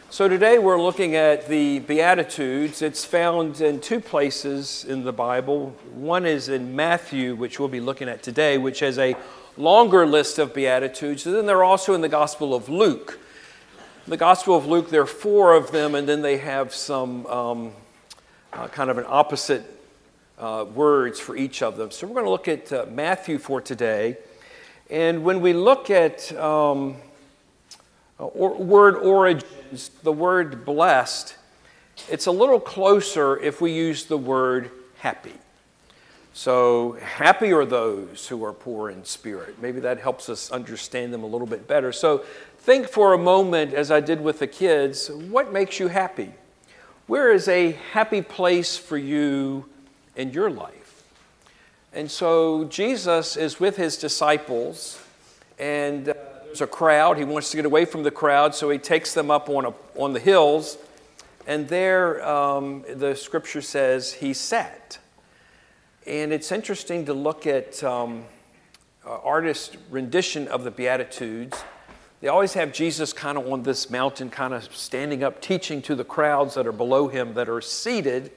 So today we're looking at the Beatitudes. It's found in two places in the Bible. One is in Matthew, which we'll be looking at today, which has a longer list of Beatitudes. And then they're also in the Gospel of Luke. The Gospel of Luke, there are four of them, and then they have some kind of an opposite words for each of them. So we're going to look at Matthew for today. And when we look at word origins, the word blessed, it's a little closer if we use the word happy. So happy are those who are poor in spirit. Maybe that helps us understand them a little bit better. So think for a moment, as I did with the kids, what makes you happy? Where is a happy place for you in your life? And so Jesus is with his disciples, and there's a crowd. He wants to get away from the crowd, so he takes them up on the hills, and there the scripture says he sat. And it's interesting to look at artist rendition of the Beatitudes. They always have Jesus kind of on this mountain, kind of standing up, teaching to the crowds that are below him that are seated.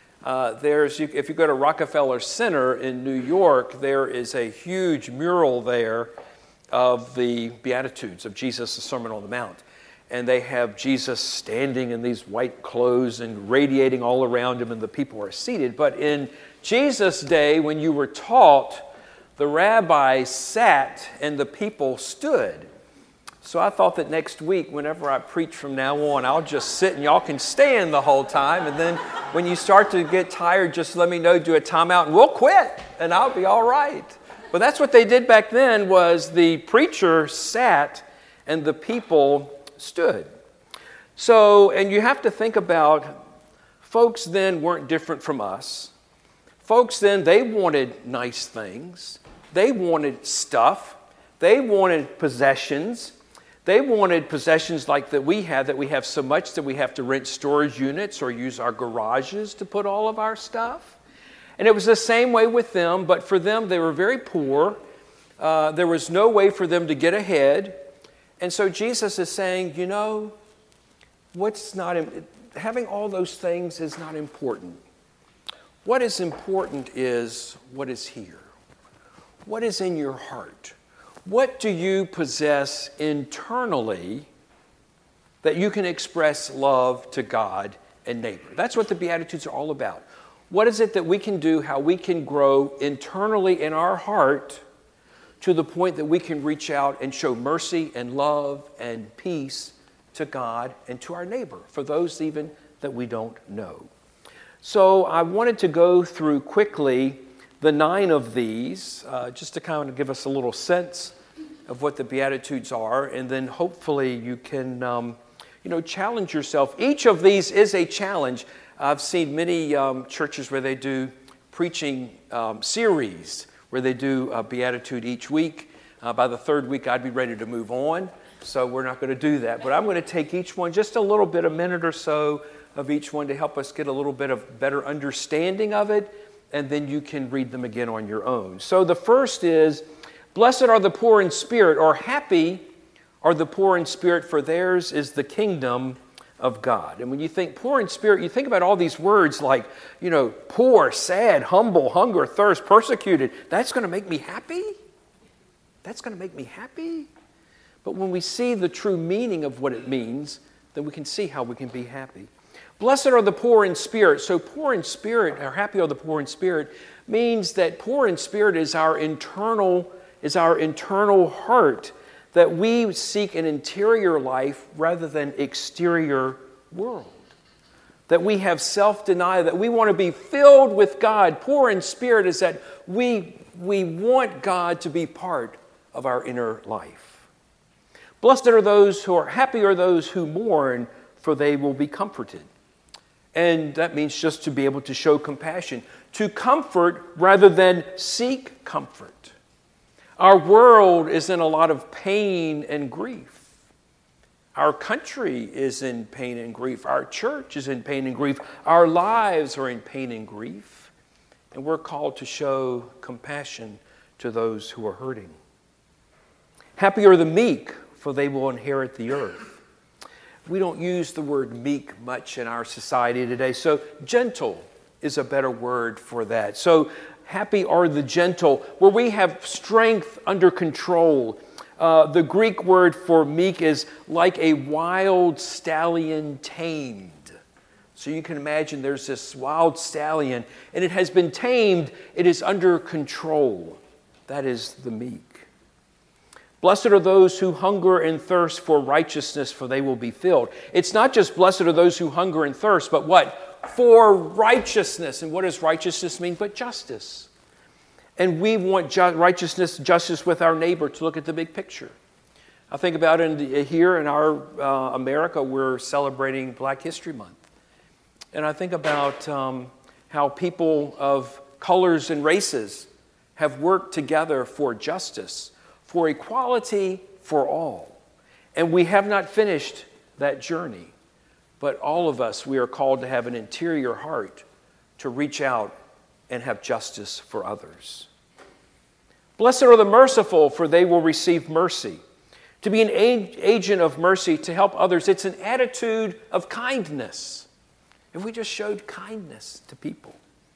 If you go to Rockefeller Center in New York, there is a huge mural there of the Beatitudes of Jesus, the Sermon on the Mount. And they have Jesus standing in these white clothes and radiating all around him, and the people are seated. But in Jesus' day, when you were taught, the rabbi sat and the people stood. So I thought that next week, whenever I preach from now on, I'll just sit and y'all can stand the whole time. And then when you start to get tired, just let me know, do a timeout, and we'll quit, and I'll be all right. But that's what they did back then, was the preacher sat and the people stood. So, and you have to think about, folks then weren't different from us. Folks then, they wanted nice things. They wanted stuff. They wanted possessions. They wanted possessions like that we have so much that we have to rent storage units or use our garages to put all of our stuff. And it was the same way with them, but for them, they were very poor. There was no way for them to get ahead. And so Jesus is saying, you know, having all those things is not important. What is important is what is here. What is in your heart? What do you possess internally that you can express love to God and neighbor? That's what the Beatitudes are all about. What is it that we can do, how we can grow internally in our heart to the point that we can reach out and show mercy and love and peace to God and to our neighbor, for those even that we don't know. So I wanted to go through quickly the 9 of these, just to kind of give us a little sense of what the Beatitudes are, and then hopefully you can challenge yourself. Each of these is a challenge. I've seen many churches where they do preaching series, where they do a Beatitude each week. By the third week, I'd be ready to move on, so we're not going to do that. But I'm going to take each one, just a little bit, a minute or so of each one to help us get a little bit of better understanding of it, and then you can read them again on your own. So the first is, blessed are the poor in spirit, or happy are the poor in spirit, for theirs is the kingdom of God. And when you think poor in spirit, you think about all these words like, poor, sad, humble, hunger, thirst, persecuted. That's going to make me happy? That's going to make me happy? But when we see the true meaning of what it means, then we can see how we can be happy. Blessed are the poor in spirit. So poor in spirit, or happy are the poor in spirit, means that poor in spirit is our internal heart, that we seek an interior life rather than exterior world. That we have self-denial, that we want to be filled with God. Poor in spirit is that we want God to be part of our inner life. Blessed are those who are happy, are those who mourn, for they will be comforted. And that means just to be able to show compassion, to comfort rather than seek comfort. Our world is in a lot of pain and grief. Our country is in pain and grief. Our church is in pain and grief. Our lives are in pain and grief. And we're called to show compassion to those who are hurting. Happy are the meek, for they will inherit the earth. We don't use the word meek much in our society today. So gentle is a better word for that. So happy are the gentle, where we have strength under control. The Greek word for meek is like a wild stallion tamed. So you can imagine there's this wild stallion, and it has been tamed. It is under control. That is the meek. Blessed are those who hunger and thirst for righteousness, for they will be filled. It's not just blessed are those who hunger and thirst, but what? For righteousness. And what does righteousness mean? But justice. And we want righteousness, justice with our neighbor, to look at the big picture. I think about here in our America, we're celebrating Black History Month. And I think about how people of colors and races have worked together for justice, for equality for all. And we have not finished that journey. But all of us, we are called to have an interior heart to reach out and have justice for others. Blessed are the merciful, for they will receive mercy. To be an agent of mercy to help others, it's an attitude of kindness. If we just showed kindness to people.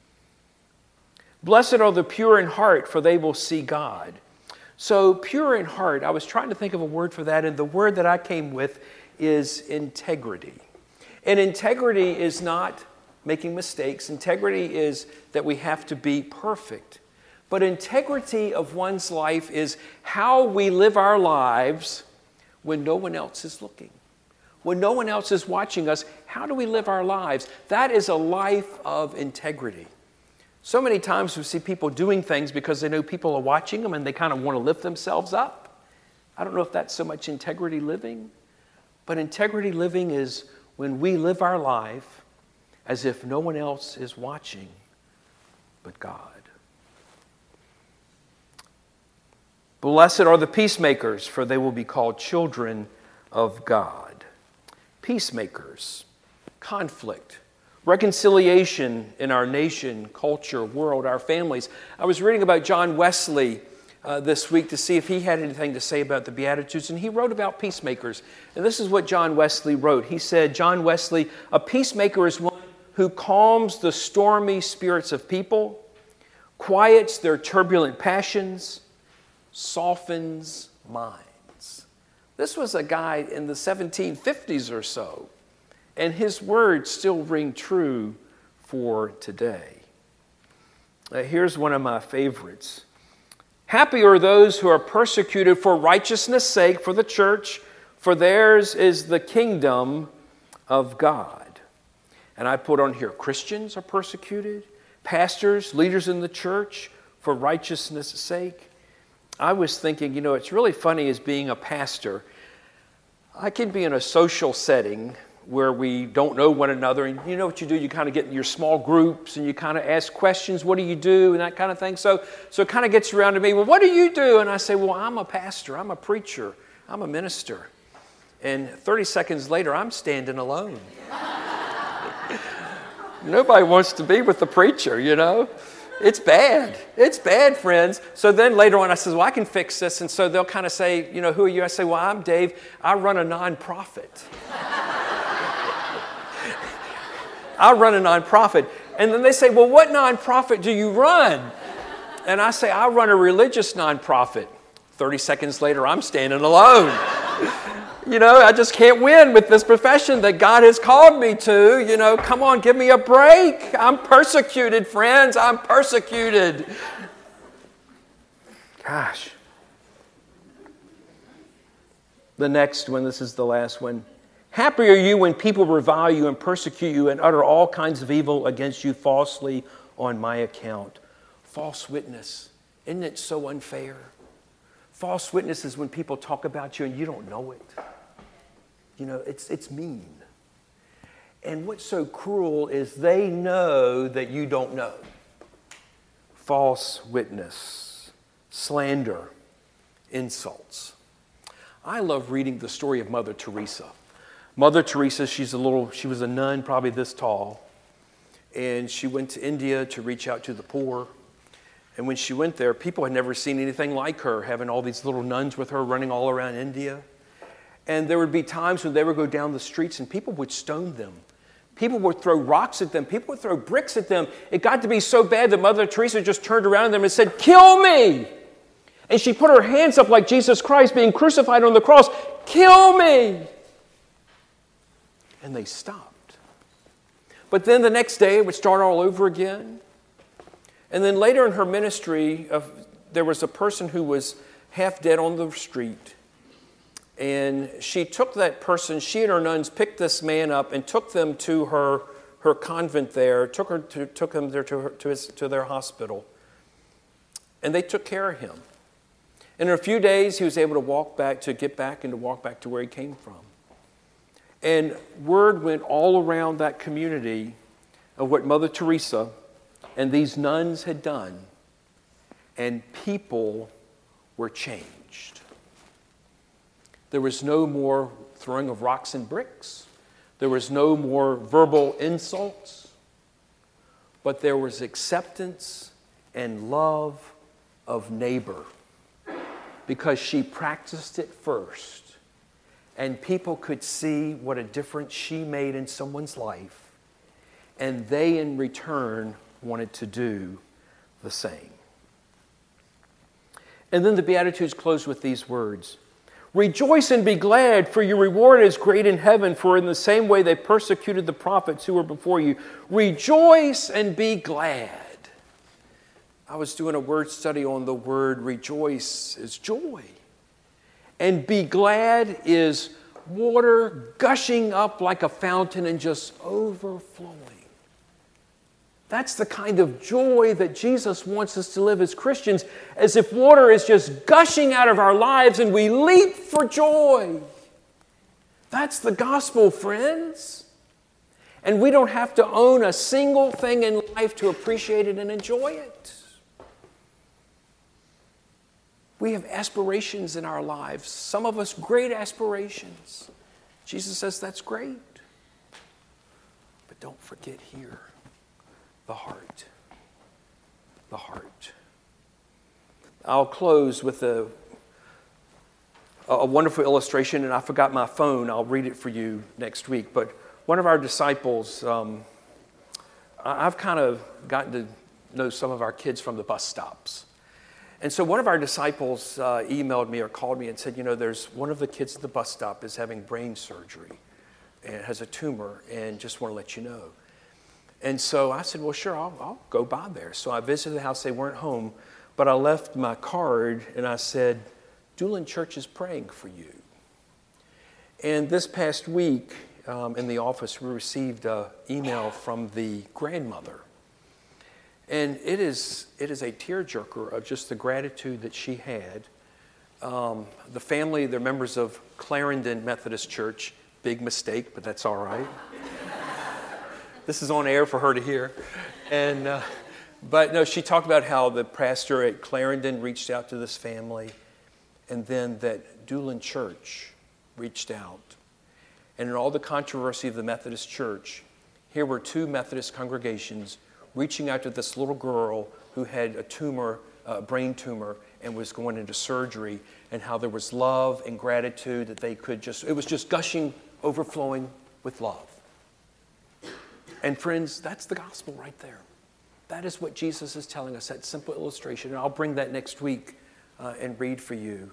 Blessed are the pure in heart, for they will see God. So pure in heart, I was trying to think of a word for that, and the word that I came with is integrity. And integrity is not making mistakes. Integrity is that we have to be perfect. But integrity of one's life is how we live our lives when no one else is looking. When no one else is watching us, how do we live our lives? That is a life of integrity. So many times we see people doing things because they know people are watching them and they kind of want to lift themselves up. I don't know if that's so much integrity living, but integrity living is when we live our life as if no one else is watching but God. Blessed are the peacemakers, for they will be called children of God. Peacemakers, conflict, reconciliation in our nation, culture, world, our families. I was reading about John Wesley this week to see if he had anything to say about the Beatitudes, and he wrote about peacemakers. And this is what John Wesley wrote. He said, John Wesley, a peacemaker is one who calms the stormy spirits of people, quiets their turbulent passions, softens minds. This was a guy in the 1750s or so, and his words still ring true for today. Here's one of my favorites. Happy are those who are persecuted for righteousness' sake, for the church, for theirs is the kingdom of God. And I put on here, Christians are persecuted, pastors, leaders in the church, for righteousness' sake. I was thinking, it's really funny as being a pastor. I can be in a social setting where we don't know one another, and you know what you do? You kind of get in your small groups and you kind of ask questions, what do you do, and that kind of thing. So it kind of gets around to me, well, what do you do? And I say, well, I'm a pastor, I'm a preacher, I'm a minister. And 30 seconds later, I'm standing alone. Nobody wants to be with the preacher, It's bad. It's bad, friends. So then later on I says, well, I can fix this. And so they'll kind of say, who are you? I say, well, I'm Dave. I run a nonprofit. I run a nonprofit. And then they say, well, what nonprofit do you run? And I say, I run a religious nonprofit. 30 seconds later, I'm standing alone. I just can't win with this profession that God has called me to. Come on, give me a break. I'm persecuted, friends. I'm persecuted. Gosh. The next one, this is the last one. Happy are you when people revile you and persecute you and utter all kinds of evil against you falsely on my account. False witness. Isn't it so unfair? False witness is when people talk about you and you don't know it. It's mean. And what's so cruel is they know that you don't know. False witness, slander, insults. I love reading the story of Mother Teresa. Mother Teresa, she was a nun probably this tall, and she went to India to reach out to the poor. And when she went there, people had never seen anything like her, having all these little nuns with her running all around India. And there would be times when they would go down the streets and people would stone them. People would throw rocks at them. People would throw bricks at them. It got to be so bad that Mother Teresa just turned around at them and said, "Kill me!" And she put her hands up like Jesus Christ being crucified on the cross. "Kill me!" And they stopped. But then the next day it would start all over again. And then later in her ministry, there was a person who was half dead on the street. And she took that person, she and her nuns picked this man up and took them to her convent there, took him there to their hospital. And they took care of him. And in a few days, he was able to get back and to walk back to where he came from. And word went all around that community of what Mother Teresa and these nuns had done. And people were changed. There was no more throwing of rocks and bricks. There was no more verbal insults. But there was acceptance and love of neighbor because she practiced it first. And people could see what a difference she made in someone's life. And they, in return, wanted to do the same. And then the Beatitudes close with these words. "Rejoice and be glad, for your reward is great in heaven, for in the same way they persecuted the prophets who were before you. Rejoice and be glad." I was doing a word study on the word rejoice is joy. And be glad is water gushing up like a fountain and just overflowing. That's the kind of joy that Jesus wants us to live as Christians, as if water is just gushing out of our lives and we leap for joy. That's the gospel, friends. And we don't have to own a single thing in life to appreciate it and enjoy it. We have aspirations in our lives. Some of us great aspirations. Jesus says that's great. But don't forget here. The heart. The heart. I'll close with a wonderful illustration, and I forgot my phone. I'll read it for you next week. But one of our disciples, I've kind of gotten to know some of our kids from the bus stops. And so one of our disciples emailed me or called me and said, there's one of the kids at the bus stop is having brain surgery and has a tumor and just want to let you know. And so I said, well, sure, I'll go by there. So I visited the house. They weren't home, but I left my card and I said, Doolin Church is praying for you. And this past week in the office, we received an email from the grandmother. And it is a tearjerker of just the gratitude that she had. The family, they're members of Clarendon Methodist Church. Big mistake, but that's all right. This is on air for her to hear. But no, she talked about how the pastor at Clarendon reached out to this family, and then that Doolin Church reached out. And in all the controversy of the Methodist Church, here were two Methodist congregations reaching out to this little girl who had a tumor, a brain tumor, and was going into surgery, and how there was love and gratitude that they could it was just gushing, overflowing with love. And friends, that's the gospel right there. That is what Jesus is telling us, that simple illustration. And I'll bring that next week and read for you.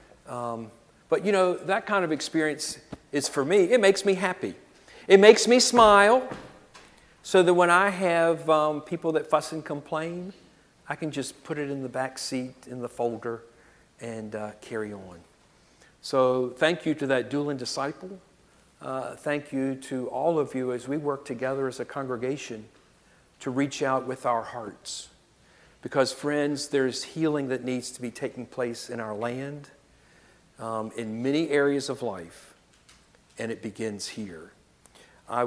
But that kind of experience is for me, it makes me happy. It makes me smile. So that when I have people that fuss and complain, I can just put it in the back seat in the folder and carry on. So thank you to that Doolin disciple. Thank you to all of you as we work together as a congregation to reach out with our hearts. Because friends, there's healing that needs to be taking place in our land, in many areas of life, and it begins here. I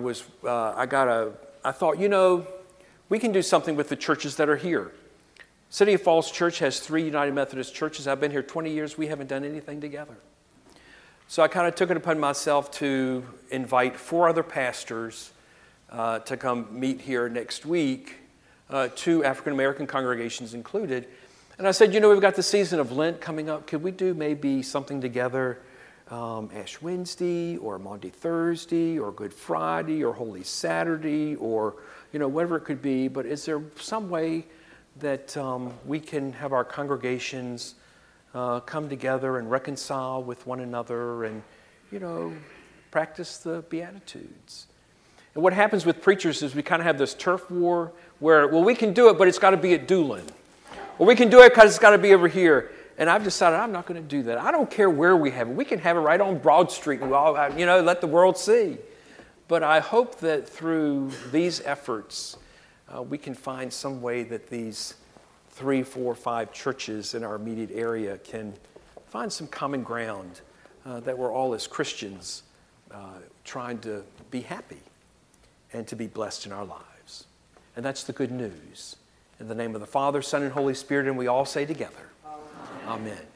thought, we can do something with the churches that are here. City of Falls Church has 3 United Methodist churches. I've been here 20 years. We haven't done anything together. So I kind of took it upon myself to invite 4 other pastors to come meet here next week, 2 African-American congregations included. And I said, we've got the season of Lent coming up. Could we do maybe something together Ash Wednesday or Maundy Thursday or Good Friday or Holy Saturday or, whatever it could be. But is there some way that we can have our congregations come together and reconcile with one another and, practice the Beatitudes? And what happens with preachers is we kind of have this turf war where, we can do it, but it's got to be at Doolin. Or we can do it because it's got to be over here. And I've decided I'm not going to do that. I don't care where we have it. We can have it right on Broad Street and we all, let the world see. But I hope that through these efforts, we can find some way that these 3, 4, 5 churches in our immediate area can find some common ground, that we're all as Christians trying to be happy and to be blessed in our lives. And that's the good news. In the name of the Father, Son, and Holy Spirit, and we all say together, Amen.